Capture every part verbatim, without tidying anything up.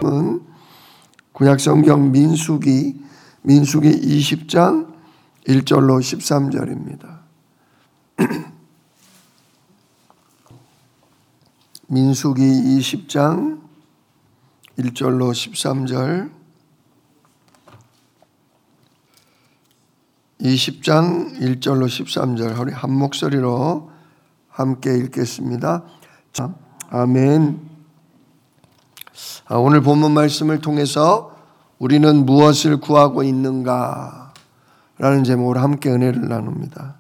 구약성경 민수기 민수기 이십 장 일 절로 십삼 절입니다. 민수기 이십 장 일 절로 십삼 절, 이십 장 일 절로 십삼 절 우리 한 목소리로 함께 읽겠습니다. 자, 아멘. 오늘 본문 말씀을 통해서 우리는 무엇을 구하고 있는가 라는 제목으로 함께 은혜를 나눕니다.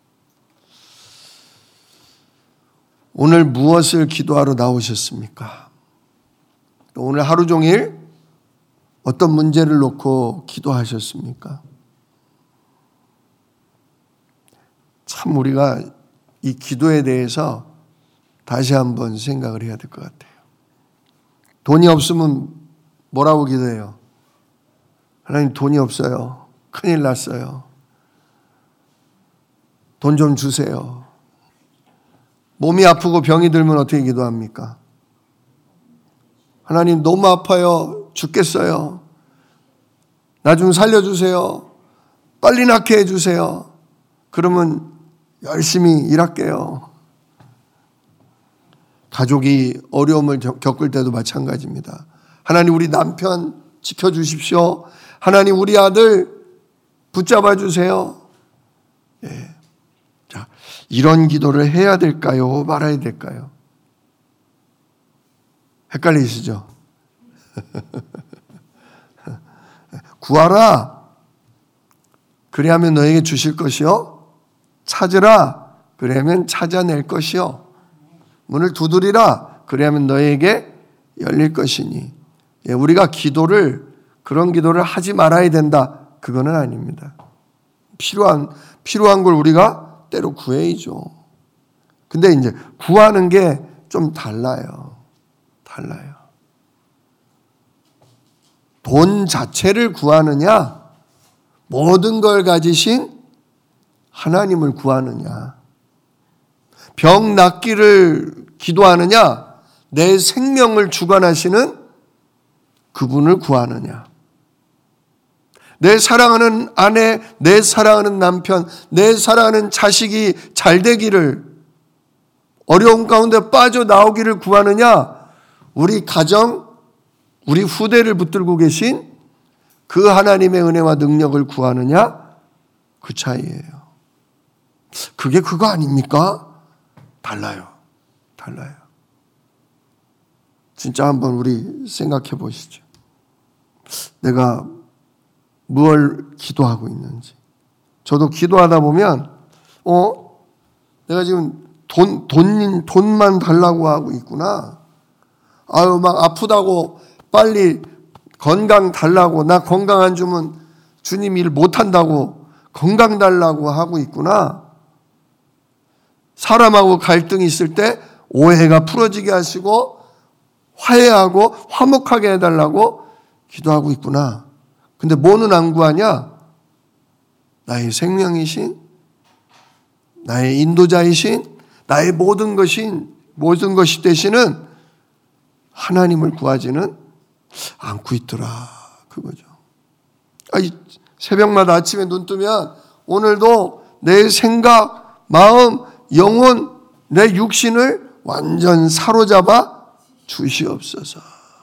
오늘 무엇을 기도하러 나오셨습니까? 오늘 하루 종일 어떤 문제를 놓고 기도하셨습니까? 참 우리가 이 기도에 대해서 다시 한번 생각을 해야 될 것 같아요. 돈이 없으면 뭐라고 기도해요? 하나님 돈이 없어요. 큰일 났어요. 돈 좀 주세요. 몸이 아프고 병이 들면 어떻게 기도합니까? 하나님 너무 아파요. 죽겠어요. 나 좀 살려주세요. 빨리 낫게 해주세요. 그러면 열심히 일할게요. 가족이 어려움을 겪을 때도 마찬가지입니다. 하나님 우리 남편 지켜주십시오. 하나님 우리 아들 붙잡아 주세요. 예. 자, 이런 기도를 해야 될까요? 말아야 될까요? 헷갈리시죠? 구하라. 그리하면 너에게 주실 것이요. 찾으라. 그리하면 찾아낼 것이요. 문을 두드리라. 그리하면 너에게 열릴 것이니. 예, 우리가 기도를 그런 기도를 하지 말아야 된다. 그거는 아닙니다. 필요한 필요한 걸 우리가 때로 구해야죠. 근데 이제 구하는 게 좀 달라요. 달라요. 돈 자체를 구하느냐, 모든 걸 가지신 하나님을 구하느냐, 병 낫기를 기도하느냐, 내 생명을 주관하시는 그분을 구하느냐, 내 사랑하는 아내, 내 사랑하는 남편, 내 사랑하는 자식이 잘 되기를, 어려움 가운데 빠져나오기를 구하느냐, 우리 가정, 우리 후대를 붙들고 계신 그 하나님의 은혜와 능력을 구하느냐, 그 차이예요. 그게 그거 아닙니까? 달라요. 달라요. 진짜 한번 우리 생각해 보시죠. 내가 뭘 기도하고 있는지. 저도 기도하다 보면, 어? 내가 지금 돈, 돈, 돈만 달라고 하고 있구나. 아유, 막 아프다고 빨리 건강 달라고, 나 건강 안 주면 주님 일 못한다고 건강 달라고 하고 있구나. 사람하고 갈등이 있을 때 오해가 풀어지게 하시고 화해하고 화목하게 해달라고 기도하고 있구나. 근데 뭐는 안 구하냐? 나의 생명이신, 나의 인도자이신, 나의 모든 것인, 모든 것이 되시는 하나님을 구하지는 않고 있더라. 그거죠. 아니, 새벽마다 아침에 눈 뜨면 오늘도 내 생각, 마음, 영혼, 내 육신을 완전 사로잡아 주시옵소서.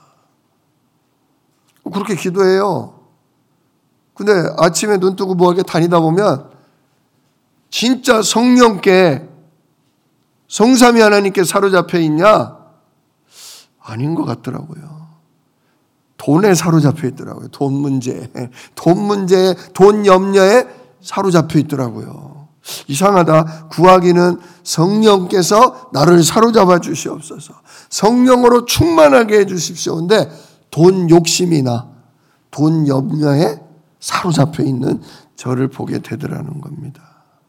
그렇게 기도해요. 근데 아침에 눈 뜨고 뭐하게 다니다 보면 진짜 성령께, 성삼위 하나님께 사로잡혀 있냐? 아닌 것 같더라고요. 돈에 사로잡혀 있더라고요. 돈 문제, 돈 문제에, 돈 염려에 사로잡혀 있더라고요. 이상하다. 구하기는 성령께서 나를 사로잡아 주시옵소서. 성령으로 충만하게 해 주십시오. 근데 돈 욕심이나 돈 염려에 사로잡혀 있는 저를 보게 되더라는 겁니다.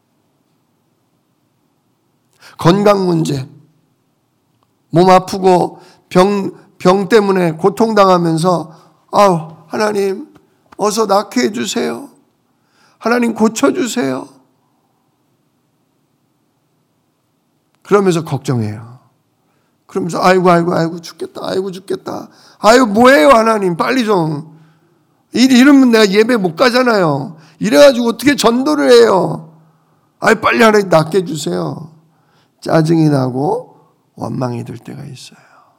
건강 문제, 몸 아프고 병, 병 때문에 고통당하면서 아우 하나님 어서 낫게 해주세요. 하나님 고쳐주세요. 그러면서 걱정해요. 그러면서 아이고 아이고 아이고 죽겠다. 아이고 죽겠다. 아이고 뭐예요 하나님 빨리 좀. 이러면 내가 예배 못 가잖아요. 이래가지고 어떻게 전도를 해요. 아이 빨리 하나님 낫게 해주세요. 짜증이 나고 원망이 들 때가 있어요.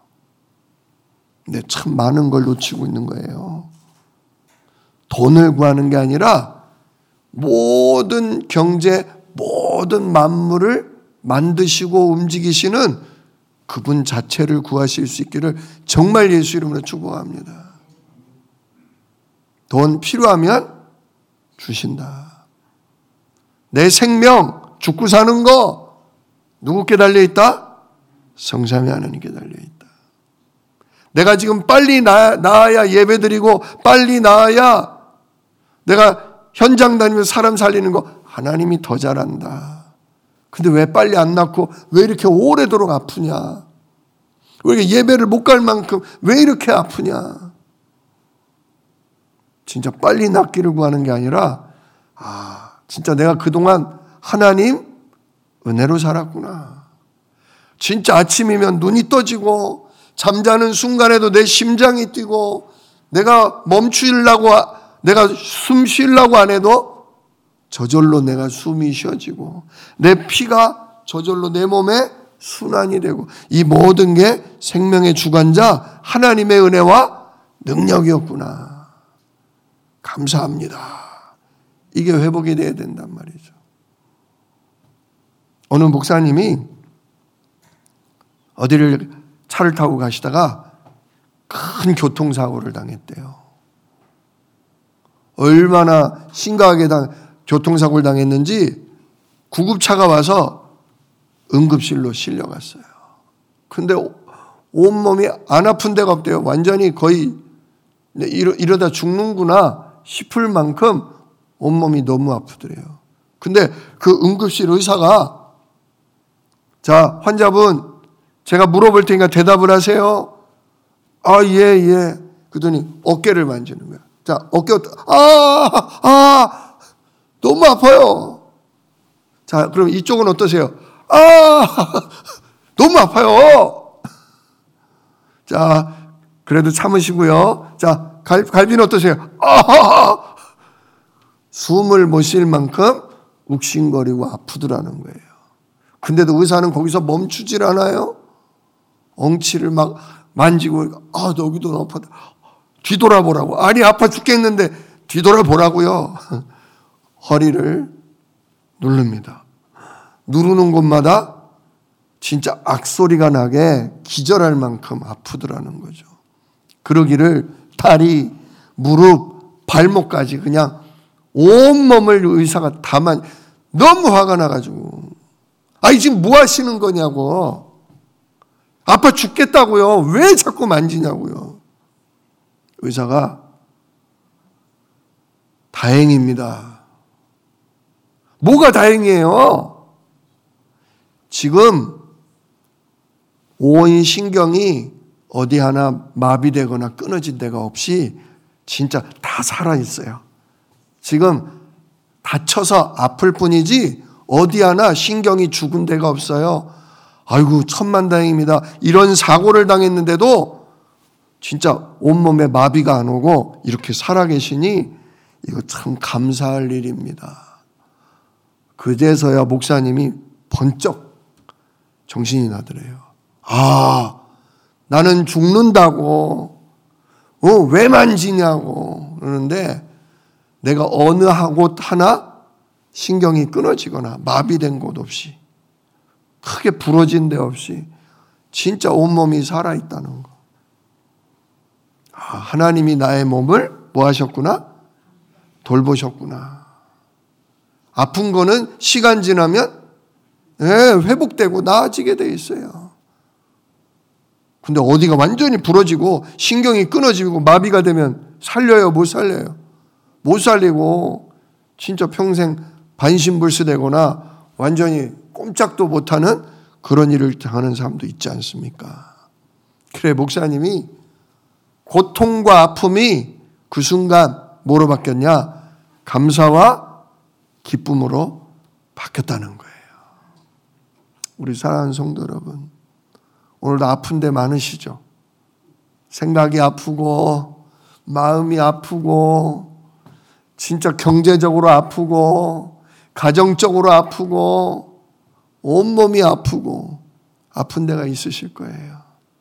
근데 참 많은 걸 놓치고 있는 거예요. 돈을 구하는 게 아니라 모든 경제, 모든 만물을 만드시고 움직이시는 그분 자체를 구하실 수 있기를 정말 예수 이름으로 축복합니다. 돈 필요하면 주신다. 내 생명, 죽고 사는 거 누구께 달려있다? 성삼위 하나님께 달려있다. 내가 지금 빨리 나, 나아야 예배드리고 빨리 나아야 내가 현장 다니면서 사람 살리는 거 하나님이 더 잘한다. 근데 왜 빨리 안 낫고 왜 이렇게 오래도록 아프냐? 왜 이렇게 예배를 못 갈 만큼 왜 이렇게 아프냐? 진짜 빨리 낫기를 구하는 게 아니라 아 진짜 내가 그동안 하나님 은혜로 살았구나. 진짜 아침이면 눈이 떠지고 잠자는 순간에도 내 심장이 뛰고 내가 멈추려고 내가 숨 쉬려고 안 해도 저절로 내가 숨이 쉬어지고 내 피가 저절로 내 몸에 순환이 되고 이 모든 게 생명의 주관자 하나님의 은혜와 능력이었구나. 감사합니다. 이게 회복이 돼야 된단 말이죠. 어느 목사님이 어디를 차를 타고 가시다가 큰 교통사고를 당했대요. 얼마나 심각하게 당, 교통사고를 당했는지 구급차가 와서 응급실로 실려갔어요. 근데 온몸이 안 아픈 데가 없대요. 완전히 거의 이러, 이러다 죽는구나 싶을 만큼 온몸이 너무 아프더래요. 근데 그 응급실 의사가 자, 환자분 제가 물어볼 테니까 대답을 하세요. 아, 예, 예. 그러더니 어깨를 만지는 거야. 자, 어깨, 아, 아, 너무 아파요. 자, 그럼 이쪽은 어떠세요? 아, 너무 아파요. 자, 그래도 참으시고요. 자, 갈, 갈비는 어떠세요? 아, 숨을 못 쉴 만큼 욱신거리고 아프더라는 거예요. 근데도 의사는 거기서 멈추질 않아요. 엉치를 막 만지고, 아, 여기도 너무 아파다. 뒤돌아보라고. 아니, 아파 죽겠는데 뒤돌아보라고요. 허리를 누릅니다. 누르는 곳마다 진짜 악소리가 나게 기절할 만큼 아프더라는 거죠. 그러기를 다리, 무릎, 발목까지 그냥 온몸을 의사가 다 만, 너무 화가 나가지고. 아니, 지금 뭐 하시는 거냐고. 아파 죽겠다고요. 왜 자꾸 만지냐고요. 의사가 다행입니다. 뭐가 다행이에요? 지금 온 신경이 어디 하나 마비되거나 끊어진 데가 없이 진짜 다 살아있어요. 지금 다쳐서 아플 뿐이지 어디 하나 신경이 죽은 데가 없어요. 아이고 천만다행입니다. 이런 사고를 당했는데도 진짜 온몸에 마비가 안 오고 이렇게 살아계시니 이거 참 감사할 일입니다. 그제서야 목사님이 번쩍 정신이 나더래요. 아, 나는 죽는다고 어, 왜 만지냐고 그러는데 내가 어느 곳 하나 신경이 끊어지거나 마비된 곳 없이 크게 부러진 데 없이 진짜 온몸이 살아있다는 거. 아, 하나님이 나의 몸을 뭐 하셨구나? 돌보셨구나. 아픈 거는 시간 지나면 네, 회복되고 나아지게 돼 있어요. 근데 어디가 완전히 부러지고 신경이 끊어지고 마비가 되면 살려요? 못 살려요? 못 살리고 진짜 평생 반신불수되거나 완전히 꼼짝도 못하는 그런 일을 당하는 사람도 있지 않습니까? 그래 목사님이 고통과 아픔이 그 순간 뭐로 바뀌었냐? 감사와 기쁨으로 바뀌었다는 거예요. 우리 사랑하는 성도 여러분, 오늘도 아픈 데 많으시죠? 생각이 아프고 마음이 아프고 진짜 경제적으로 아프고 가정적으로 아프고 온몸이 아프고 아픈 데가 있으실 거예요.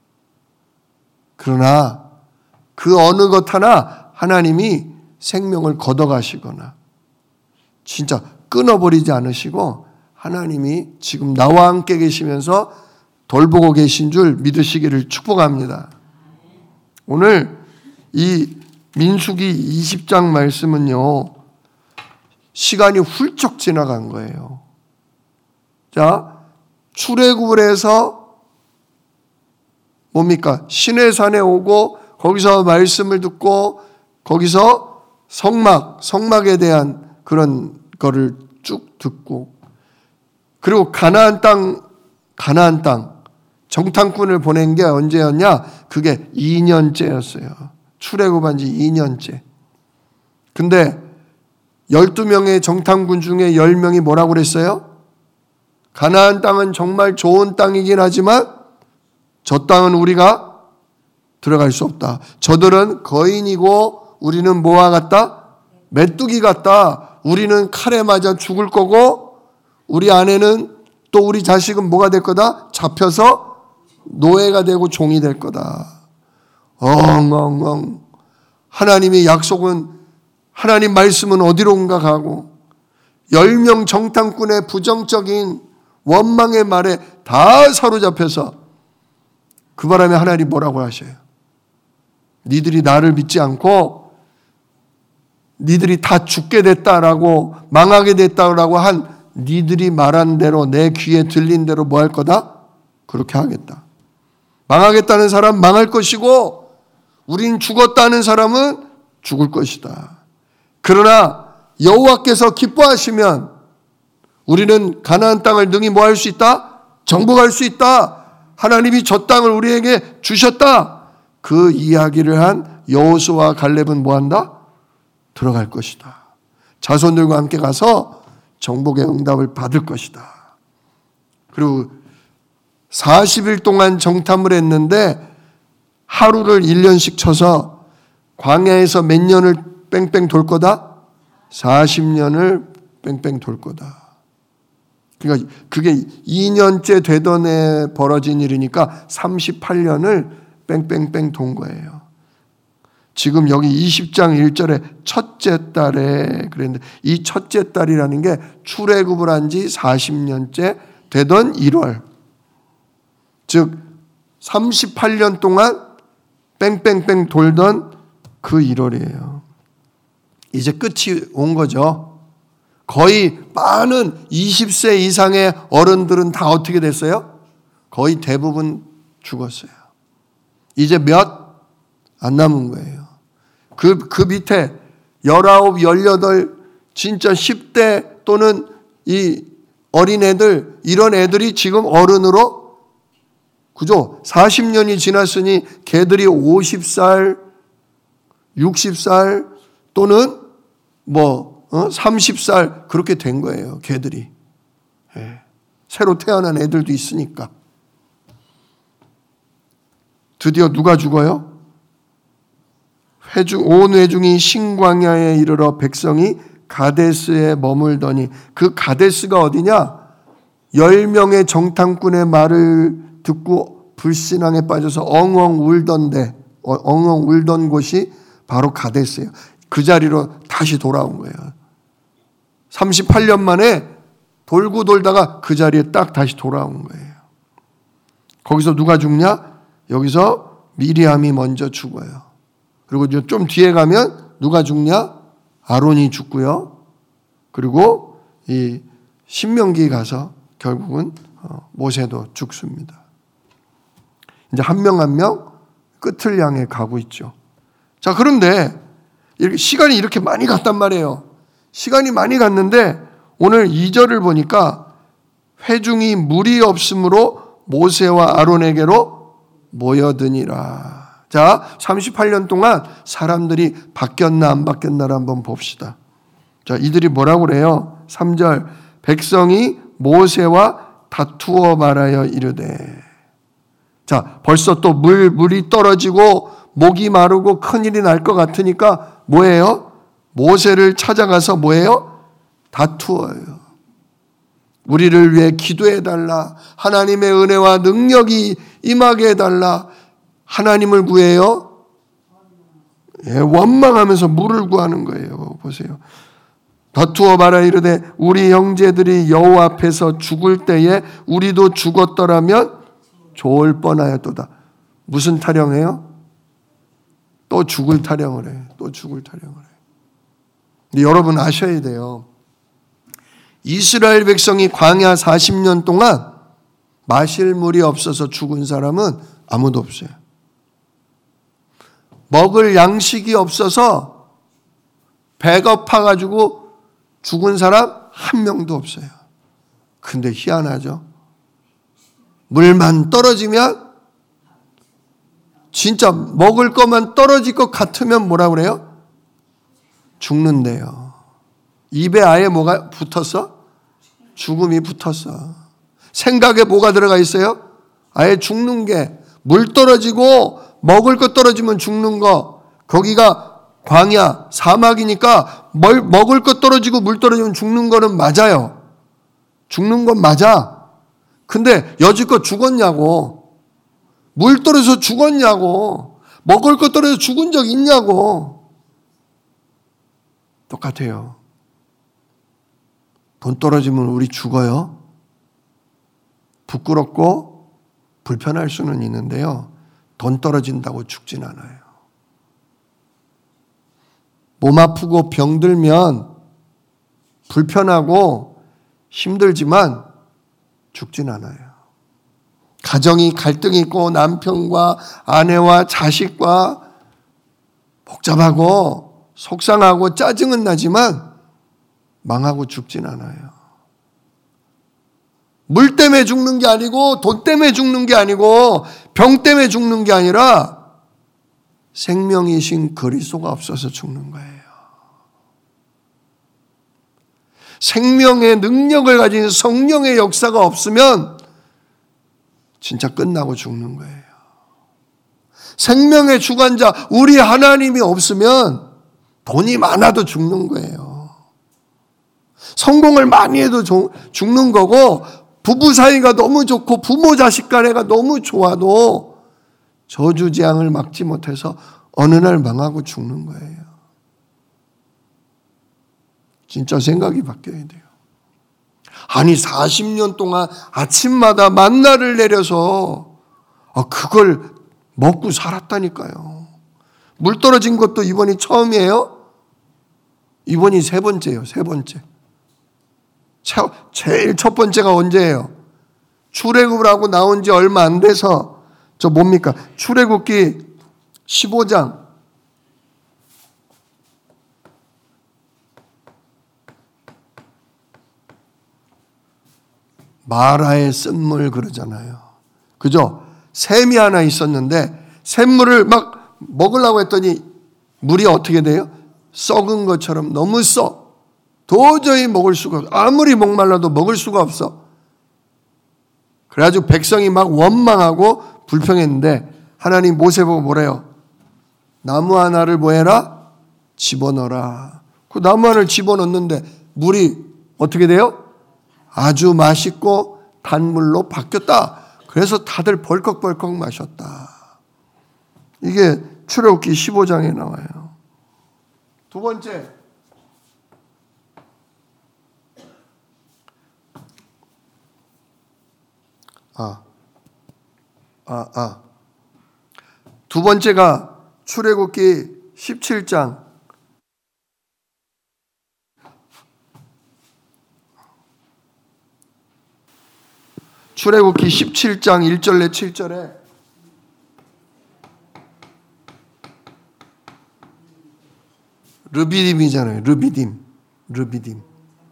그러나 그 어느 것 하나 하나님이 생명을 걷어가시거나 진짜 끊어버리지 않으시고 하나님이 지금 나와 함께 계시면서 돌보고 계신 줄 믿으시기를 축복합니다. 오늘 이 민수기 이십 장 말씀은요, 시간이 훌쩍 지나간 거예요. 자, 출애굽을 해서 뭡니까? 시내산에 오고 거기서 말씀을 듣고 거기서 성막, 성막에 대한 그런 거를 쭉 듣고 그리고 가나안 땅, 가나안 땅 정탐꾼을 보낸 게 언제였냐? 그게 이 년째였어요. 출애굽한 지 이 년째. 근데 열두 명의 정탐꾼 중에 열 명이 뭐라고 그랬어요? 가나안 땅은 정말 좋은 땅이긴 하지만 저 땅은 우리가 들어갈 수 없다. 저들은 거인이고 우리는 뭐와 같다? 메뚜기 같다. 우리는 칼에 맞아 죽을 거고 우리 아내는 또 우리 자식은 뭐가 될 거다? 잡혀서 노예가 되고 종이 될 거다. 엉엉엉. 하나님의 약속은, 하나님 말씀은 어디론가 가고 열 명 정탐꾼의 부정적인 원망의 말에 다 사로잡혀서 그 바람에 하나님 뭐라고 하셔요? 니들이 나를 믿지 않고 니들이 다 죽게 됐다라고 망하게 됐다라고 한 니들이 말한 대로 내 귀에 들린 대로 뭐 할 거다? 그렇게 하겠다. 망하겠다는 사람 망할 것이고 우린 죽었다는 사람은 죽을 것이다. 그러나 여호와께서 기뻐하시면 우리는 가나안 땅을 능히 뭐 할 수 있다? 정복할 수 있다. 하나님이 저 땅을 우리에게 주셨다. 그 이야기를 한 여호수아와 갈렙은 뭐 한다? 들어갈 것이다. 자손들과 함께 가서 정복의 응답을 받을 것이다. 그리고 사십 일 동안 정탐을 했는데 하루를 일 년씩 쳐서 광야에서 몇 년을 뺑뺑 돌 거다? 사십 년을 뺑뺑 돌 거다. 그러니까 그게 이 년째 되던 해 벌어진 일이니까 삼십팔 년을 뺑뺑뺑 돈 거예요. 지금 여기 이십 장 일 절에 첫째 달에 그랬는데 이 첫째 달이라는 게 출애굽을 한 지 사십 년째 되던 일월. 즉 삼십팔 년 동안 뺑뺑뺑 돌던 그 일월이에요. 이제 끝이 온 거죠. 거의 많은 이십 세 이상의 어른들은 다 어떻게 됐어요? 거의 대부분 죽었어요. 이제 몇 안 남은 거예요. 그, 그 밑에 열아홉, 열여덟, 진짜 십 대 또는 이 어린애들, 이런 애들이 지금 어른으로, 그죠? 사십 년이 지났으니 걔들이 오십 살, 육십 살 또는 뭐, 어? 삼십 살 그렇게 된 거예요. 걔들이. 예. 새로 태어난 애들도 있으니까. 드디어 누가 죽어요? 회중, 온 회중이 신광야에 이르러 백성이 가데스에 머물더니 그 가데스가 어디냐? 열 명의 정탐꾼의 말을 듣고 불신앙에 빠져서 엉엉 울던데, 엉엉 울던 곳이 바로 가데스예요. 그 자리로 다시 돌아온 거예요. 삼십팔 년 만에 돌고 돌다가 그 자리에 딱 다시 돌아온 거예요. 거기서 누가 죽냐? 여기서 미리암이 먼저 죽어요. 그리고 좀 뒤에 가면 누가 죽냐? 아론이 죽고요. 그리고 이 신명기 가서 결국은 모세도 죽습니다. 이제 한 명 한 명 끝을 향해 가고 있죠. 자, 그런데 시간이 이렇게 많이 갔단 말이에요. 시간이 많이 갔는데 오늘 이 절을 보니까 회중이 무리 없으므로 모세와 아론에게로 모여드니라. 자, 삼십팔 년 동안 사람들이 바뀌었나 안 바뀌었나를 한번 봅시다. 자, 이들이 뭐라고 그래요? 삼 절 백성이 모세와 다투어 말하여 이르되. 자, 벌써 또 물, 물이 떨어지고 목이 마르고 큰일이 날 것 같으니까 뭐예요? 모세를 찾아가서 뭐예요? 다투어요. 우리를 위해 기도해달라. 하나님의 은혜와 능력이 임하게 해달라. 하나님을 구해요. 예, 원망하면서 물을 구하는 거예요. 보세요. 다투어 말하 이르되 우리 형제들이 여호와 앞에서 죽을 때에 우리도 죽었더라면 좋을 뻔하였도다. 무슨 타령해요? 또 죽을 타령을 해. 또 죽을 타령을 해. 근데 여러분 아셔야 돼요. 이스라엘 백성이 광야 사십 년 동안 마실 물이 없어서 죽은 사람은 아무도 없어요. 먹을 양식이 없어서 배가 고파가지고 죽은 사람 한 명도 없어요. 근데 희한하죠. 물만 떨어지면 진짜 먹을 것만 떨어질 것 같으면 뭐라 그래요? 죽는데요. 입에 아예 뭐가 붙었어? 죽음이 붙었어. 생각에 뭐가 들어가 있어요? 아예 죽는 게, 물 떨어지고 먹을 것 떨어지면 죽는 거. 거기가 광야, 사막이니까 뭘, 먹을 것 떨어지고 물 떨어지면 죽는 거는 맞아요. 죽는 건 맞아. 근데 여지껏 죽었냐고. 물 떨어져서 죽었냐고. 먹을 것 떨어져서 죽은 적 있냐고. 똑같아요. 돈 떨어지면 우리 죽어요. 부끄럽고 불편할 수는 있는데요. 돈 떨어진다고 죽진 않아요. 몸 아프고 병들면 불편하고 힘들지만 죽진 않아요. 가정이 갈등이 있고 남편과 아내와 자식과 복잡하고 속상하고 짜증은 나지만 망하고 죽진 않아요. 물 때문에 죽는 게 아니고 돈 때문에 죽는 게 아니고 병 때문에 죽는 게 아니라 생명이신 그리스도가 없어서 죽는 거예요. 생명의 능력을 가진 성령의 역사가 없으면 진짜 끝나고 죽는 거예요. 생명의 주관자 우리 하나님이 없으면 돈이 많아도 죽는 거예요. 성공을 많이 해도 죽는 거고 부부 사이가 너무 좋고 부모 자식 간에가 너무 좋아도 저주재앙을 막지 못해서 어느 날 망하고 죽는 거예요. 진짜 생각이 바뀌어야 돼요. 아니 사십 년 동안 아침마다 만나를 내려서 그걸 먹고 살았다니까요. 물 떨어진 것도 이번이 처음이에요? 이번이 세 번째예요. 세 번째. 제일 첫 번째가 언제예요? 출애굽을 하고 나온 지 얼마 안 돼서 저 뭡니까? 출애굽기 십오 장 마라의 쓴물 그러잖아요. 그죠? 샘이 하나 있었는데 샘물을 막 먹으려고 했더니 물이 어떻게 돼요? 썩은 것처럼 너무 써. 도저히 먹을 수가 없어. 아무리 목말라도 먹을 수가 없어. 그래가지고 백성이 막 원망하고 불평했는데 하나님 모세 보고 뭐래요? 나무 하나를 뭐해라? 집어넣어라. 그 나무 하나를 집어넣는데 물이 어떻게 돼요? 아주 맛있고 단물로 바뀌었다. 그래서 다들 벌컥벌컥 마셨다. 이게 출애굽기 십오 장에 나와요. 두 번째, 아, 아, 아. 두 번째가 출애굽기 십칠 장. 출애굽기 십칠 장 일 절에 칠 절에 르비딤이잖아요. 르비딤. 르비딤.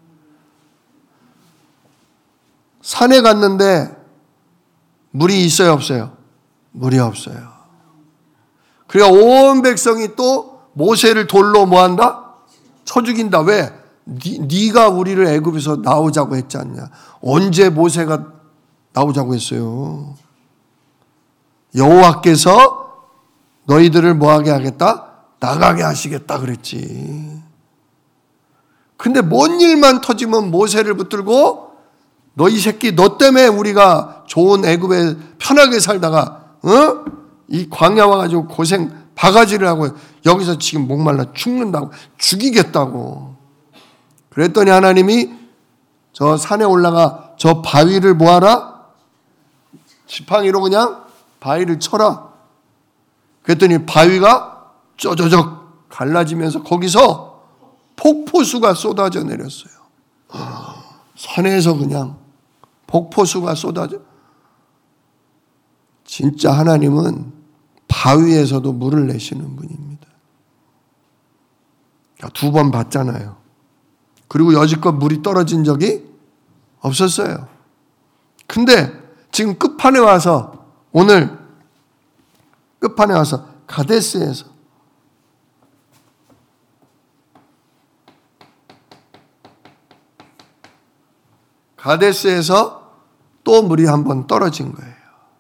산에 갔는데 물이 있어요, 없어요? 물이 없어요. 그래야 온 백성이 또 모세를 돌로 뭐한다? 쳐 죽인다. 왜? 니, 네가 우리를 애굽에서 나오자고 했지 않냐. 언제 모세가 나오자고 했어요. 여호와께서 너희들을 뭐하게 하겠다? 나가게 하시겠다 그랬지. 근데 뭔 일만 터지면 모세를 붙들고 너 이 새끼 너 때문에 우리가 좋은 애굽에 편하게 살다가 어? 이 광야 와가지고 고생 바가지를 하고 여기서 지금 목말라 죽는다고 죽이겠다고. 그랬더니 하나님이 저 산에 올라가 저 바위를 뭐하라? 지팡이로 그냥 바위를 쳐라. 그랬더니 바위가 쪼저적 갈라지면서 거기서 폭포수가 쏟아져 내렸어요. 산에서 그냥 폭포수가 쏟아져. 진짜 하나님은 바위에서도 물을 내시는 분입니다. 두 번 봤잖아요. 그리고 여지껏 물이 떨어진 적이 없었어요. 근데 지금 끝판에 와서 오늘 끝판에 와서 가데스에서 가데스에서 또 물이 한번 떨어진 거예요.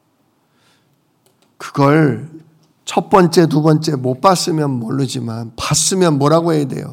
그걸 첫 번째, 두 번째 못 봤으면 모르지만 봤으면 뭐라고 해야 돼요?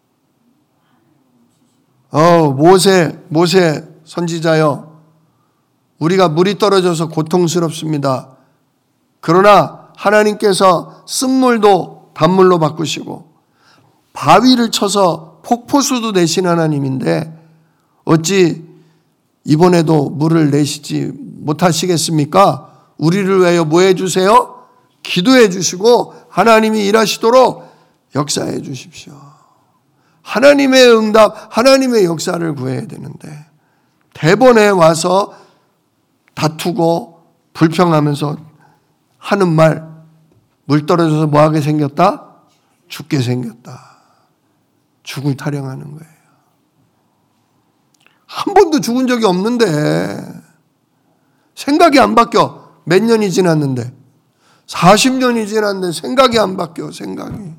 어, 모세, 모세 선지자여, 우리가 물이 떨어져서 고통스럽습니다. 그러나 하나님께서 쓴물도 단물로 바꾸시고 바위를 쳐서 폭포수도 내신 하나님인데 어찌 이번에도 물을 내시지 못하시겠습니까? 우리를 위하여 뭐 해주세요? 기도해 주시고 하나님이 일하시도록 역사해 주십시오. 하나님의 응답, 하나님의 역사를 구해야 되는데 대번에 와서 다투고 불평하면서 하는 말, 물 떨어져서 뭐하게 생겼다? 죽게 생겼다. 죽을 타령하는 거예요. 한 번도 죽은 적이 없는데 생각이 안 바뀌어. 몇 년이 지났는데 사십 년이 지났는데 생각이 안 바뀌어. 생각이.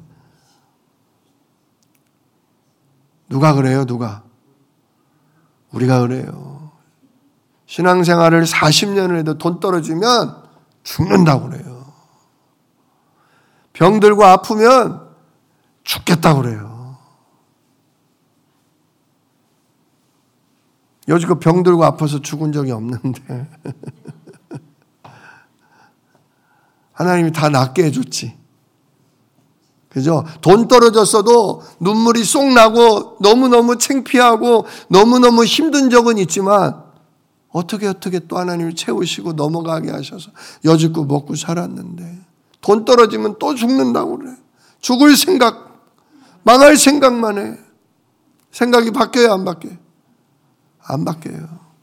누가 그래요? 누가? 우리가 그래요. 신앙생활을 사십 년을 해도 돈 떨어지면 죽는다고 그래요. 병들고 아프면 죽겠다고 그래요. 여지껏 병들고 아파서 죽은 적이 없는데 하나님이 다 낫게 해줬지. 그죠? 돈 떨어졌어도 눈물이 쏙 나고 너무너무 창피하고 너무너무 힘든 적은 있지만 어떻게 어떻게 또 하나님이 채우시고 넘어가게 하셔서 여지껏 먹고 살았는데 돈 떨어지면 또 죽는다고 그래. 죽을 생각, 망할 생각만 해. 생각이 바뀌어요, 안 바뀌어요? 안 바뀌어요.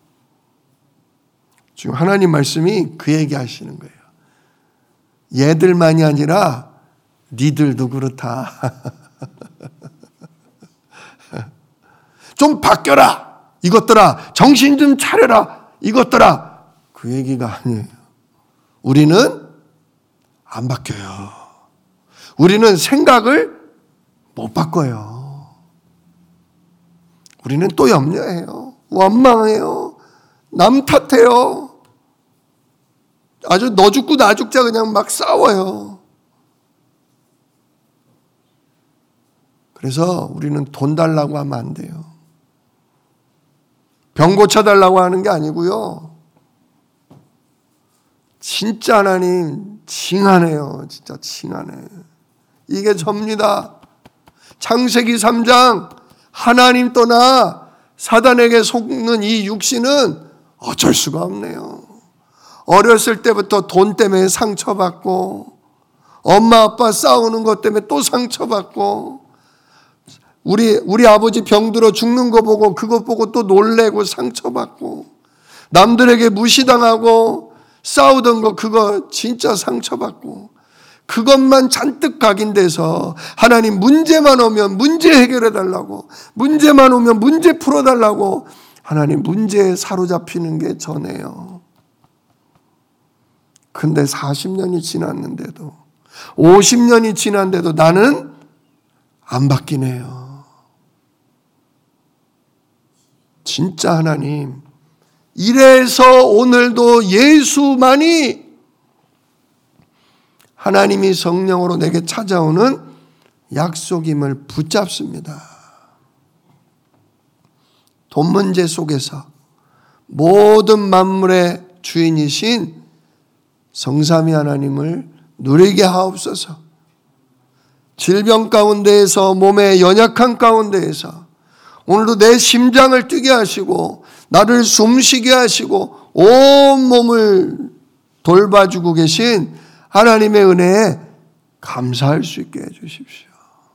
지금 하나님 말씀이 그 얘기 하시는 거예요. 얘들만이 아니라 니들도 그렇다. 좀 바뀌어라. 이것들아. 정신 좀 차려라. 이것들아. 그 얘기가 아니에요. 우리는 안 바뀌어요. 우리는 생각을 못 바꿔요. 우리는 또 염려해요. 원망해요. 남 탓해요. 아주 너 죽고 나 죽자 그냥 막 싸워요. 그래서 우리는 돈 달라고 하면 안 돼요. 병 고쳐달라고 하는 게 아니고요. 진짜 하나님 징하네요. 진짜 징하네. 이게 접니다. 창세기 삼 장 하나님 떠나 사단에게 속는 이 육신은 어쩔 수가 없네요. 어렸을 때부터 돈 때문에 상처받고 엄마 아빠 싸우는 것 때문에 또 상처받고 우리 우리 아버지 병들어 죽는 거 보고 그거 보고 또 놀래고 상처받고 남들에게 무시당하고 싸우던 거 그거 진짜 상처받고 그것만 잔뜩 각인돼서 하나님 문제만 오면 문제 해결해 달라고 문제만 오면 문제 풀어달라고 하나님 문제에 사로잡히는 게 전해요. 근데 사십 년이 지났는데도 오십 년이 지났는데도 나는 안 바뀌네요. 진짜 하나님 이래서 오늘도 예수만이 하나님이 성령으로 내게 찾아오는 약속임을 붙잡습니다. 돈 문제 속에서 모든 만물의 주인이신 성삼위 하나님을 누리게 하옵소서. 질병 가운데에서, 몸의 연약한 가운데에서 오늘도 내 심장을 뛰게 하시고 나를 숨쉬게 하시고 온 몸을 돌봐주고 계신 하나님의 은혜에 감사할 수 있게 해주십시오.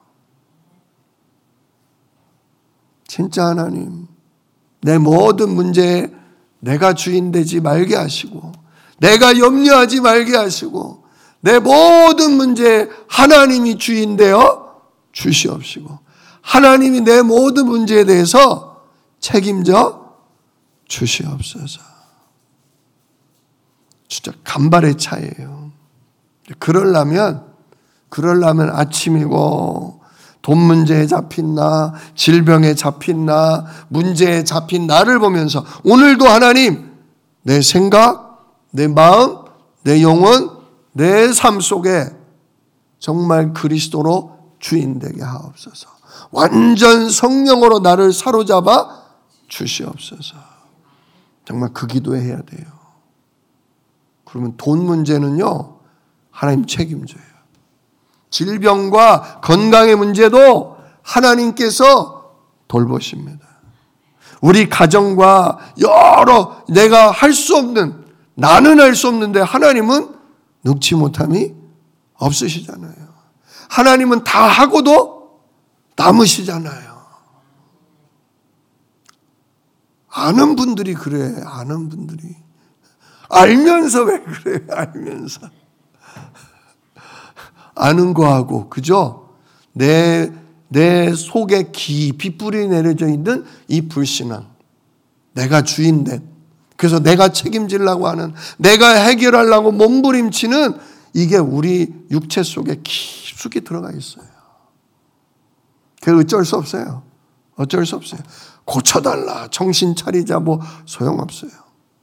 진짜 하나님, 내 모든 문제에 내가 주인 되지 말게 하시고, 내가 염려하지 말게 하시고, 내 모든 문제에 하나님이 주인 되어 주시옵시고, 하나님이 내 모든 문제에 대해서 책임져 주시옵소서. 진짜 간발의 차이예요. 그러려면, 그러려면 아침이고, 돈 문제에 잡힌 나, 질병에 잡힌 나, 문제에 잡힌 나를 보면서 오늘도 하나님, 내 생각, 내 마음, 내 영혼, 내 삶 속에 정말 그리스도로 주인 되게 하옵소서. 완전 성령으로 나를 사로잡아 주시옵소서. 정말 그 기도해야 돼요. 그러면 돈 문제는요, 하나님 책임져요. 질병과 건강의 문제도 하나님께서 돌보십니다. 우리 가정과 여러 내가 할 수 없는, 나는 할 수 없는데 하나님은 능치 못함이 없으시잖아요. 하나님은 다 하고도 남으시잖아요. 아는 분들이 그래. 아는 분들이. 알면서 왜 그래. 알면서. 아는 거하고, 그죠? 내, 내 속에 깊이 뿌리 내려져 있는 이 불신앙. 내가 주인된, 그래서 내가 책임지려고 하는, 내가 해결하려고 몸부림치는 이게 우리 육체 속에 깊숙이 들어가 있어요. 그게 어쩔 수 없어요. 어쩔 수 없어요. 고쳐달라, 정신 차리자, 뭐 소용없어요.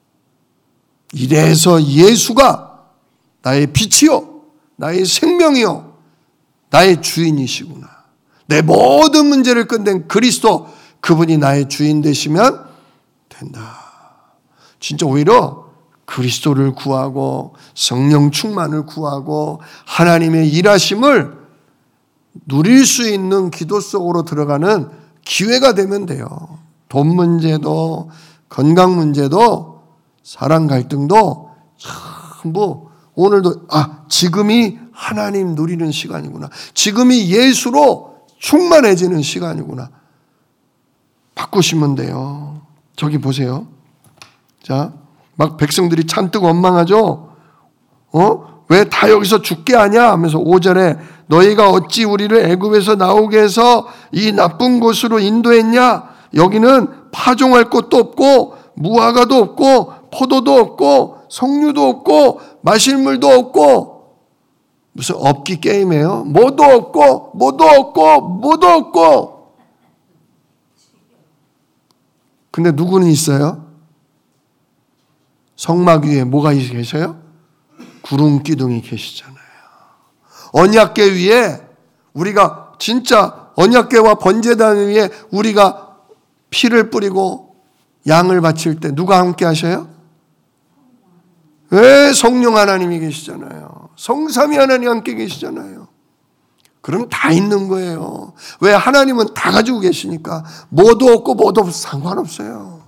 이래서 예수가 나의 빛이요, 나의 생명이요, 나의 주인이시구나. 내 모든 문제를 끝낸 그리스도, 그분이 나의 주인 되시면 된다. 진짜 오히려 그리스도를 구하고 성령 충만을 구하고 하나님의 일하심을 누릴 수 있는 기도 속으로 들어가는 기회가 되면 돼요. 돈 문제도 건강 문제도 사랑 갈등도 전부 오늘도 아 지금이 하나님 누리는 시간이구나. 지금이 예수로 충만해지는 시간이구나. 바꾸시면 돼요. 저기 보세요. 자, 막 백성들이 잔뜩 원망하죠. 어? 왜 다 여기서 죽게 하냐 하면서 오 절에 너희가 어찌 우리를 애굽에서 나오게 해서 이 나쁜 곳으로 인도했냐? 여기는 파종할 곳도 없고 무화과도 없고 포도도 없고 석류도 없고 마실 물도 없고 무슨 없기 게임이에요? 뭐도 없고 뭐도 없고 뭐도 없고. 근데 누구는 있어요? 성막 위에 뭐가 계셔요? 구름 기둥이 계시잖아요. 언약궤 위에 우리가 진짜 언약궤와 번제단 위에 우리가 피를 뿌리고 양을 바칠 때 누가 함께 하셔요? 왜 성령 하나님이 계시잖아요. 성삼위 하나님 함께 계시잖아요. 그럼 다 있는 거예요. 왜? 하나님은 다 가지고 계시니까 뭐도 없고 뭐도 없어 상관없어요.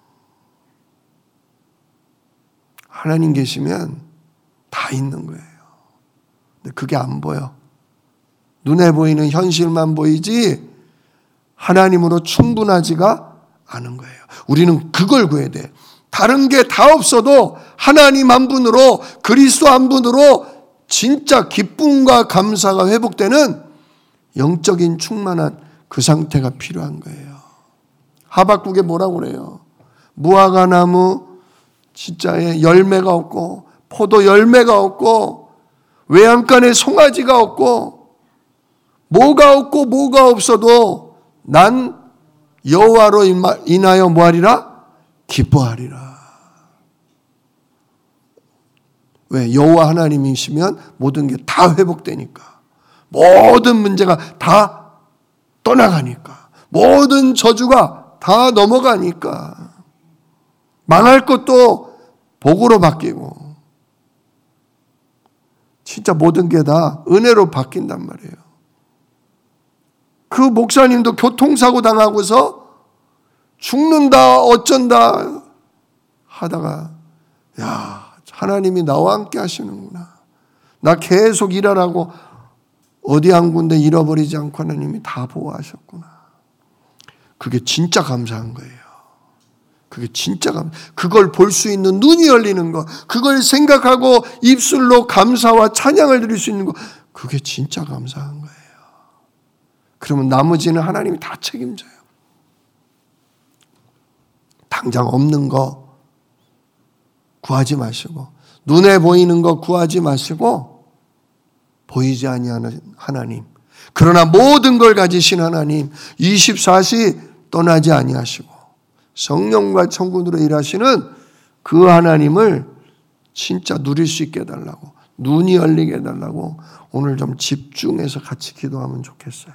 하나님 계시면 다 있는 거예요. 근데 그게 안 보여. 눈에 보이는 현실만 보이지 하나님으로 충분하지가 않은 거예요. 우리는 그걸 구해야 돼. 다른 게 다 없어도 하나님 한 분으로, 그리스도 한 분으로 진짜 기쁨과 감사가 회복되는 영적인 충만한 그 상태가 필요한 거예요. 하박국에 뭐라고 그래요? 무화과 나무 진짜에 열매가 없고 포도 열매가 없고 외양간에 송아지가 없고 뭐가 없고 뭐가 없어도 난 여호와로 인하여 뭐하리라? 기뻐하리라. 왜? 여호와 하나님이시면 모든 게 다 회복되니까. 모든 문제가 다 떠나가니까. 모든 저주가 다 넘어가니까. 망할 것도 복으로 바뀌고. 진짜 모든 게 다 은혜로 바뀐단 말이에요. 그 목사님도 교통사고 당하고서 죽는다 어쩐다 하다가 야, 하나님이 나와 함께 하시는구나. 나 계속 일하라고 어디 한 군데 잃어버리지 않고 하나님이 다 보호하셨구나. 그게 진짜 감사한 거예요. 그게 진짜 감, 그걸 볼 수 있는 눈이 열리는 거, 그걸 생각하고 입술로 감사와 찬양을 드릴 수 있는 거, 그게 진짜 감사한 거예요. 그러면 나머지는 하나님이 다 책임져요. 당장 없는 거 구하지 마시고, 눈에 보이는 거 구하지 마시고, 보이지 아니하는 하나님, 그러나 모든 걸 가지신 하나님, 이십사 시 떠나지 아니하시고 성령과 천군으로 일하시는 그 하나님을 진짜 누릴 수 있게 해달라고, 눈이 열리게 해달라고 오늘 좀 집중해서 같이 기도하면 좋겠어요.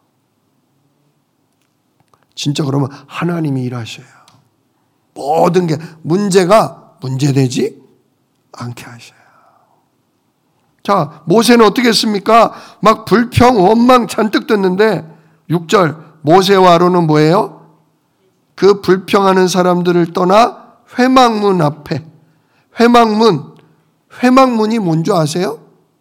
진짜 그러면 하나님이 일하셔요. 모든 게 문제가 문제되지 않게 하셔요. 자, 모세는 어떻게 했습니까? 막 불평, 원망 잔뜩 듣는데 육 절 모세와 아론은 뭐예요? 그 불평하는 사람들을 떠나 회막문 앞에, 회막문, 회막문이 뭔지 아세요?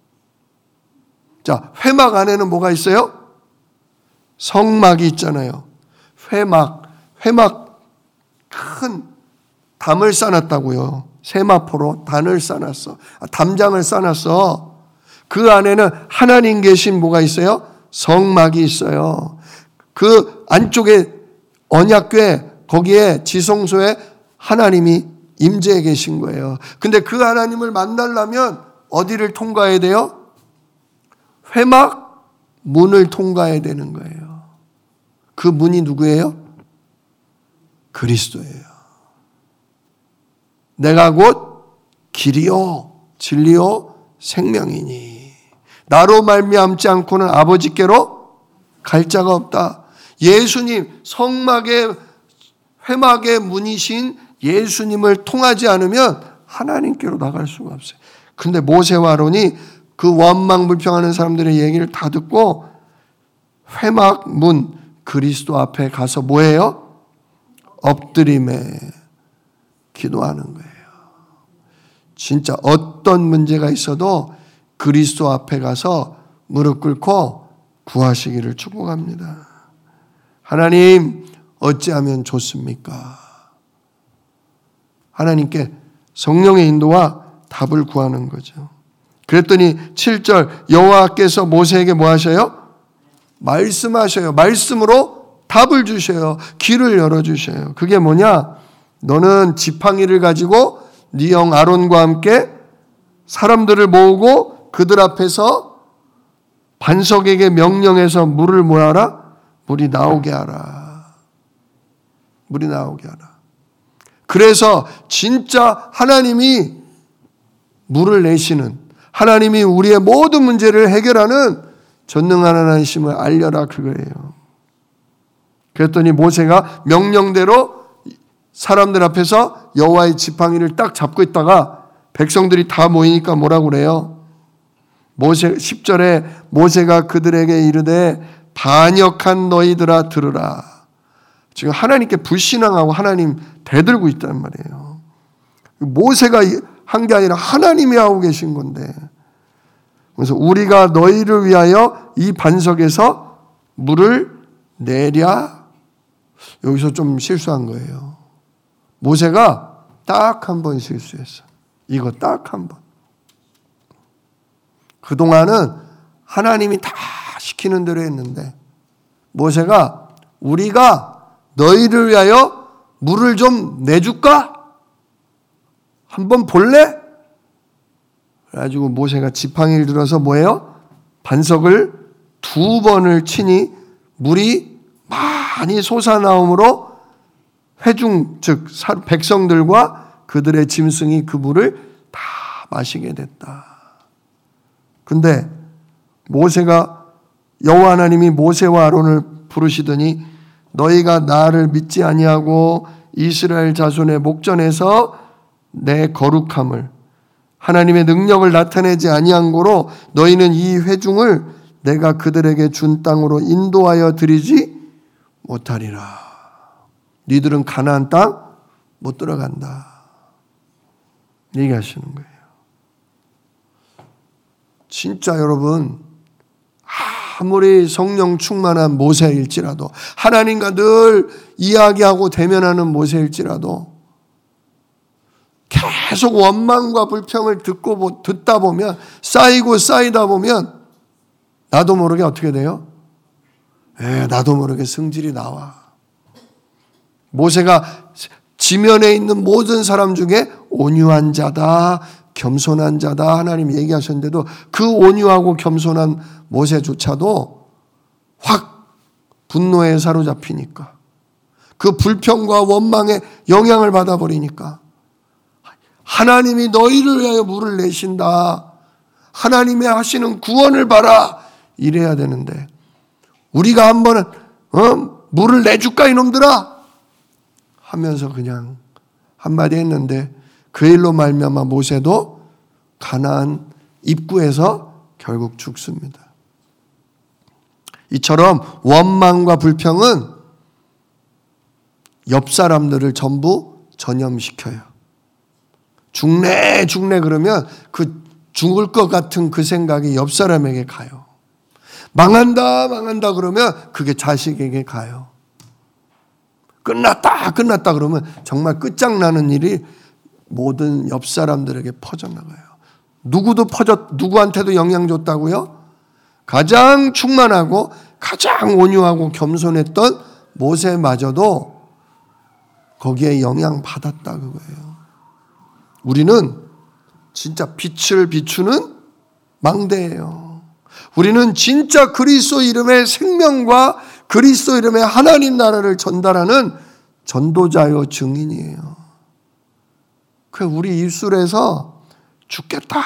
자, 회막 안에는 뭐가 있어요? 성막이 있잖아요. 회막, 회막 큰 담을 쌓았다고요. 세마포로 단을 쌓았어. 아, 담장을 쌓았어. 그 안에는 하나님 계신 뭐가 있어요? 성막이 있어요. 그 안쪽에 언약궤, 거기에 지성소에 하나님이 임재해 계신 거예요. 근데 그 하나님을 만나려면 어디를 통과해야 돼요? 회막 문을 통과해야 되는 거예요. 그 문이 누구예요? 그리스도예요. 내가 곧 길이요 진리요 생명이니 나로 말미암지 않고는 아버지께로 갈 자가 없다. 예수님, 성막의 회막의 문이신 예수님을 통하지 않으면 하나님께로 나갈 수가 없어요. 근데 모세와 아론이 그 원망 불평하는 사람들의 얘기를 다 듣고 회막 문 그리스도 앞에 가서 뭐예요? 엎드림에 기도하는 거예요. 진짜 어떤 문제가 있어도 그리스도 앞에 가서 무릎 꿇고 구하시기를 축복합니다. 하나님, 어찌하면 좋습니까? 하나님께 성령의 인도와 답을 구하는 거죠. 그랬더니 칠 절 여호와께서 모세에게 뭐 하셔요? 말씀하셔요. 말씀으로 답을 주셔요. 길을 열어주셔요. 그게 뭐냐? 너는 지팡이를 가지고 네 형 아론과 함께 사람들을 모으고 그들 앞에서 반석에게 명령해서 물을 모아라. 물이 나오게 하라. 물이 나오게 하라. 그래서 진짜 하나님이 물을 내시는, 하나님이 우리의 모든 문제를 해결하는 전능한 하나님이심을 알려라, 그거예요. 그랬더니 모세가 명령대로 사람들 앞에서 여호와의 지팡이를 딱 잡고 있다가 백성들이 다 모이니까 뭐라고 그래요? 모세 십 절에 모세가 그들에게 이르되 반역한 너희들아 들으라. 지금 하나님께 불신앙하고 하나님 대들고 있단 말이에요. 모세가 한 게 아니라 하나님이 하고 계신 건데. 그래서 우리가 너희를 위하여 이 반석에서 물을 내랴. 여기서 좀 실수한 거예요. 모세가 딱 한 번 실수했어. 이거 딱 한 번. 그동안은 하나님이 다 시키는 대로 했는데 모세가 우리가 너희를 위하여 물을 좀 내줄까? 한번 볼래? 그래가지고 모세가 지팡이를 들어서 뭐예요? 반석을 두 번을 치니 물이 많이 솟아나오므로 회중 즉 백성들과 그들의 짐승이 그 물을 다 마시게 됐다. 근데 모세가 여호와 하나님이 모세와 아론을 부르시더니 너희가 나를 믿지 아니하고 이스라엘 자손의 목전에서 내 거룩함을 하나님의 능력을 나타내지 아니한 고로 너희는 이 회중을 내가 그들에게 준 땅으로 인도하여 드리지 못하리라. 니들은 가나안 땅 못 들어간다. 얘기하시는 거예요. 진짜 여러분, 아무리 성령 충만한 모세일지라도, 하나님과 늘 이야기하고 대면하는 모세일지라도 계속 원망과 불평을 듣고 듣다 보면, 쌓이고 쌓이다 보면 나도 모르게 어떻게 돼요? 에, 나도 모르게 성질이 나와. 모세가 지면에 있는 모든 사람 중에 온유한 자다, 겸손한 자다 하나님 얘기하셨는데도 그 온유하고 겸손한 모세조차도 확 분노에 사로잡히니까, 그 불평과 원망에 영향을 받아버리니까 하나님이 너희를 위하여 물을 내신다, 하나님의 하시는 구원을 봐라 이래야 되는데, 우리가 한번 어? 물을 내줄까 이놈들아 하면서 그냥 한마디 했는데 그 일로 말미암아 모세도 가나안 입구에서 결국 죽습니다. 이처럼 원망과 불평은 옆 사람들을 전부 전염시켜요. 죽네 죽네 그러면 그 죽을 것 같은 그 생각이 옆 사람에게 가요. 망한다 망한다 그러면 그게 자식에게 가요. 끝났다 끝났다 그러면 정말 끝장나는 일이 모든 옆 사람들에게 퍼져나가요. 누구도 퍼졌, 누구한테도 영향 줬다고요? 가장 충만하고 가장 온유하고 겸손했던 모세마저도 거기에 영향 받았다 그거예요. 우리는 진짜 빛을 비추는 망대예요. 우리는 진짜 그리스도 이름의 생명과 그리스도 이름의 하나님 나라를 전달하는 전도자요 증인이에요. 그 우리 입술에서 죽겠다,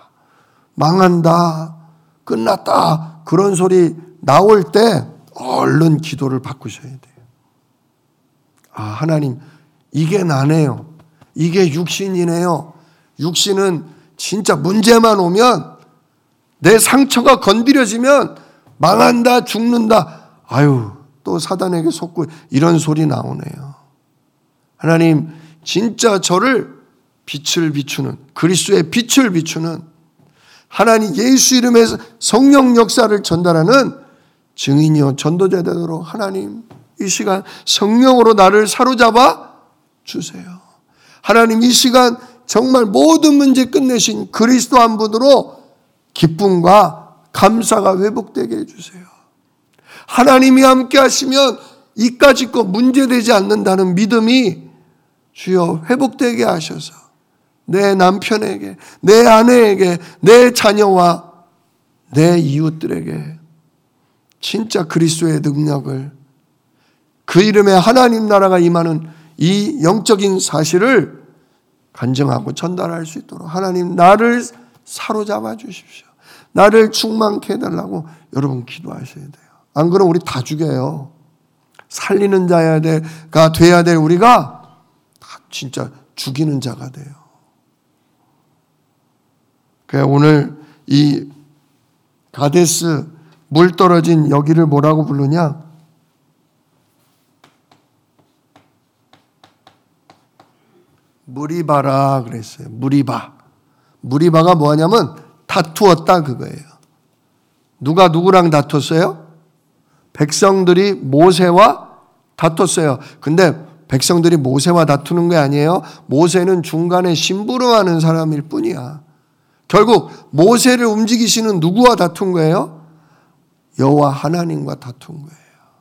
망한다, 끝났다 그런 소리 나올 때 얼른 기도를 바꾸셔야 돼요. 아, 하나님 이게 나네요. 이게 육신이네요. 육신은 진짜 문제만 오면, 내 상처가 건드려지면 망한다, 죽는다, 아유 또 사단에게 속고 이런 소리 나오네요. 하나님 진짜 저를 빛을 비추는, 그리스도의 빛을 비추는, 하나님 예수 이름에서 성령 역사를 전달하는 증인이요 전도자 되도록 하나님 이 시간 성령으로 나를 사로잡아 주세요. 하나님 이 시간 정말 모든 문제 끝내신 그리스도 한 분으로 기쁨과 감사가 회복되게 해주세요. 하나님이 함께 하시면 이까짓 거 문제되지 않는다는 믿음이 주여 회복되게 하셔서 내 남편에게, 내 아내에게, 내 자녀와 내 이웃들에게 진짜 그리스도의 능력을, 그 이름에 하나님 나라가 임하는 이 영적인 사실을 간증하고 전달할 수 있도록 하나님 나를 사로잡아 주십시오. 나를 충만케 해달라고 여러분 기도하셔야 돼요. 안 그러면 우리 다 죽여요. 살리는 자가 돼야 될 우리가 다 진짜 죽이는 자가 돼요. 그래서 오늘 이 가데스 물 떨어진 여기를 뭐라고 부르냐? 무리바라 그랬어요. 무리바. 무리바가 뭐냐면 다투었다 그거예요. 누가 누구랑 다퉜어요? 백성들이 모세와 다퉜어요. 근데 백성들이 모세와 다투는 게 아니에요. 모세는 중간에 심부름하는 사람일 뿐이야. 결국 모세를 움직이시는 누구와 다툰 거예요? 여호와 하나님과 다툰 거예요.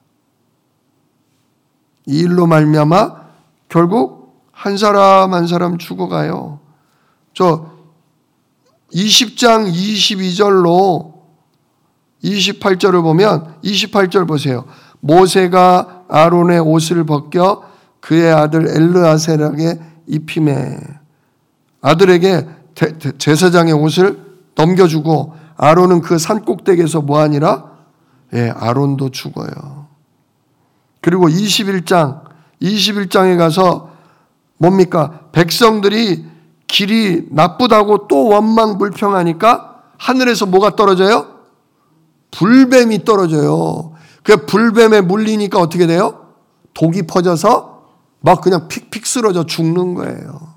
이 일로 말미암아 결국 한 사람 한 사람 죽어가요. 저 이십 장 이십이 절로 이십팔 절을 보면 이십팔 절 보세요. 모세가 아론의 옷을 벗겨 그의 아들 엘르아셀에게 입히매 아들에게 제사장의 옷을 넘겨주고 아론은 그 산 꼭대기에서 뭐하니라? 예, 아론도 죽어요. 그리고 이십일 장, 이십일 장에 가서 뭡니까? 백성들이 길이 나쁘다고 또 원망불평하니까 하늘에서 뭐가 떨어져요? 불뱀이 떨어져요. 그 불뱀에 물리니까 어떻게 돼요? 독이 퍼져서 막 그냥 픽픽 쓰러져 죽는 거예요.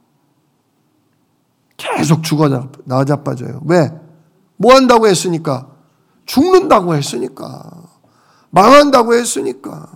계속 죽어 나자빠져요. 왜? 뭐 한다고 했으니까? 죽는다고 했으니까. 망한다고 했으니까.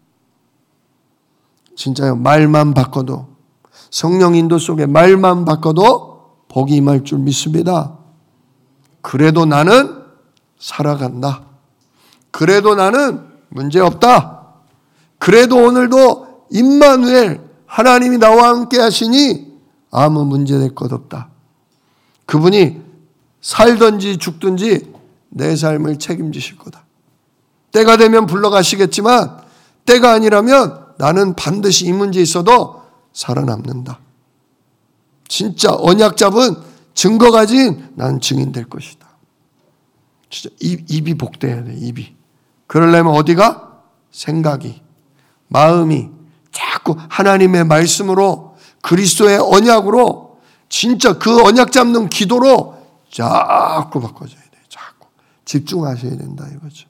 진짜요. 말만 바꿔도, 성령 인도 속에 말만 바꿔도 복이 임할 줄 믿습니다. 그래도 나는 살아간다. 그래도 나는 문제없다. 그래도 오늘도 임마누엘 하나님이 나와 함께 하시니 아무 문제될 것 없다. 그분이 살든지 죽든지 내 삶을 책임지실 거다. 때가 되면 불러가시겠지만 때가 아니라면 나는 반드시 이 문제 있어도 살아남는다. 진짜 언약 잡은 증거 가진 나는 증인 될 것이다. 진짜 입, 입이 복돼야 돼. 입이. 그러려면 어디가? 생각이, 마음이 자꾸 하나님의 말씀으로 그리스도의 언약으로 진짜 그 언약 잡는 기도로 자꾸 바꿔줘야 돼요. 자꾸 집중하셔야 된다 이거죠.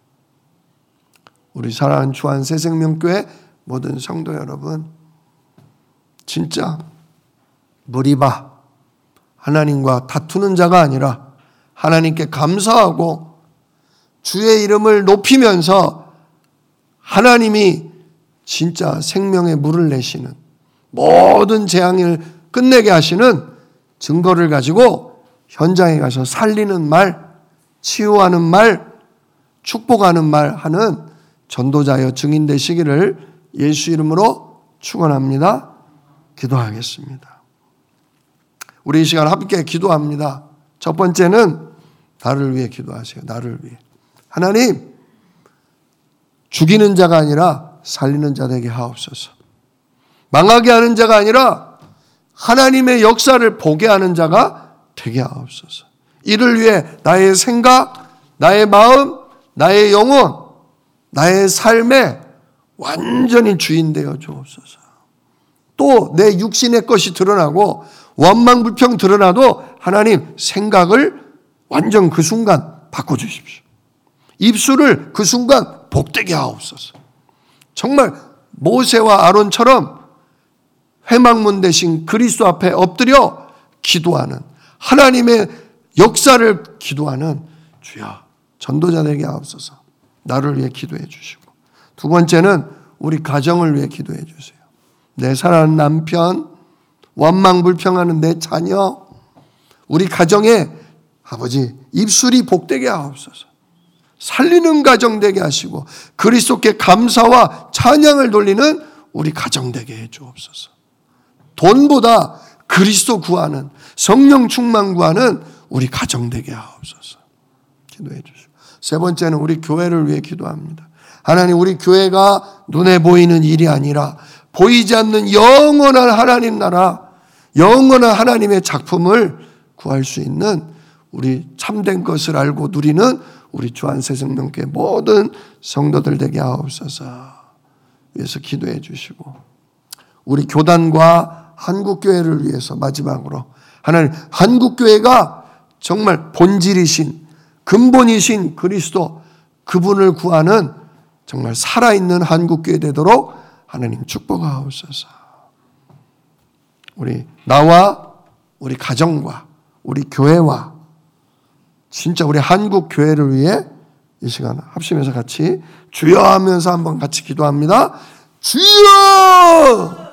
우리 사랑하는 주한 새생명교회 모든 성도 여러분, 진짜 무리바 하나님과 다투는 자가 아니라 하나님께 감사하고 주의 이름을 높이면서 하나님이 진짜 생명의 물을 내시는 모든 재앙을 끝내게 하시는 증거를 가지고 현장에 가서 살리는 말, 치유하는 말, 축복하는 말 하는 전도자여 증인 되시기를 예수 이름으로 축원합니다. 기도하겠습니다. 우리 이 시간 함께 기도합니다. 첫 번째는 나를 위해 기도하세요. 나를 위해. 하나님, 죽이는 자가 아니라 살리는 자 되게 하옵소서. 망하게 하는 자가 아니라 하나님의 역사를 보게 하는 자가 되게 하옵소서. 이를 위해 나의 생각, 나의 마음, 나의 영혼, 나의 삶에 완전히 주인 되어 주옵소서. 또 내 육신의 것이 드러나고 원망불평 드러나도 하나님 생각을 완전 그 순간 바꿔주십시오. 입술을 그 순간 복되게 하옵소서. 정말 모세와 아론처럼 회막문 대신 그리스도 앞에 엎드려 기도하는 하나님의 역사를 기도하는 주여 전도자 되게 하옵소서. 나를 위해 기도해 주시고, 두 번째는 우리 가정을 위해 기도해 주세요. 내 사랑하는 남편, 원망불평하는 내 자녀, 우리 가정에 아버지 입술이 복되게 하옵소서. 살리는 가정 되게 하시고 그리스도께 감사와 찬양을 돌리는 우리 가정 되게 해 주옵소서. 돈보다 그리스도 구하는, 성령 충만 구하는 우리 가정 되게 하옵소서. 기도해 주시고, 세 번째는 우리 교회를 위해 기도합니다. 하나님, 우리 교회가 눈에 보이는 일이 아니라 보이지 않는 영원한 하나님 나라, 영원한 하나님의 작품을 구할 수 있는 우리 참된 것을 알고 누리는 우리 주한 새생명교회 모든 성도들 되게 하옵소서. 위해서 기도해 주시고, 우리 교단과 한국교회를 위해서 마지막으로 하나님, 한국교회가 정말 본질이신 근본이신 그리스도 그분을 구하는 정말 살아있는 한국교회 되도록 하나님 축복하옵소서. 우리 나와 우리 가정과 우리 교회와 진짜 우리 한국교회를 위해 이 시간 합심해서 같이 주여 하면서 한번 같이 기도합니다. 주여!